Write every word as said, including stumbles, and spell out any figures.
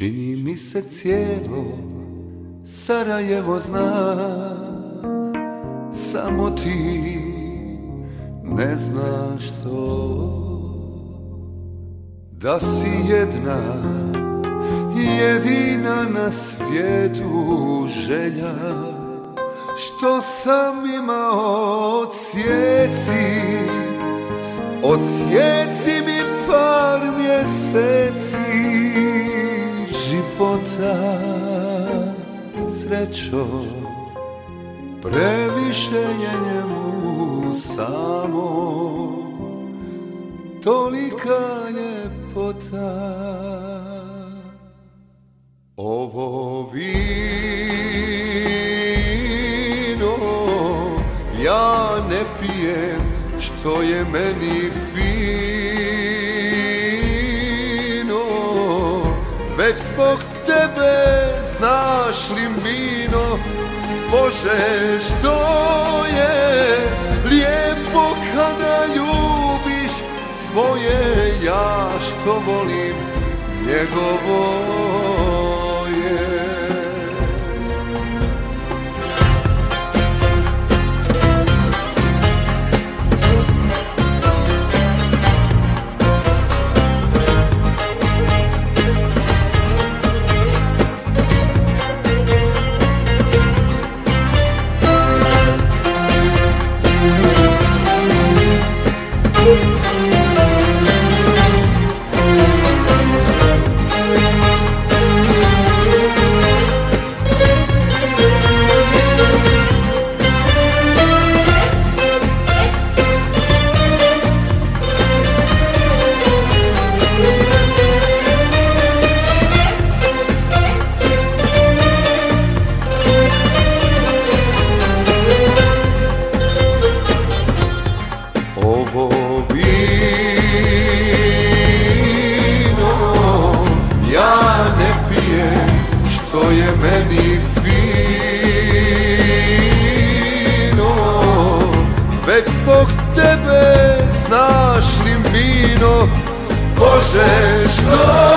Čini mi se cijelo Sarajevo zna, samo ti ne znaš to, da si jedna, jedina na svijetu želja, što sam imao. Odsjeci, odsjeci mi par mjeseci života, srećo, previše je njemu samo, tolika ljepota. Ovo vino ja ne pijem, što je meni fino, već zbog tebe, znaš li Mino, Bože, što je lijepo kada ljubiš svoje, ja što volim njegovo je. Ovo vino ja ne pijem, što je meni fino, već zbog tebe, znaš li Mino, Bože, što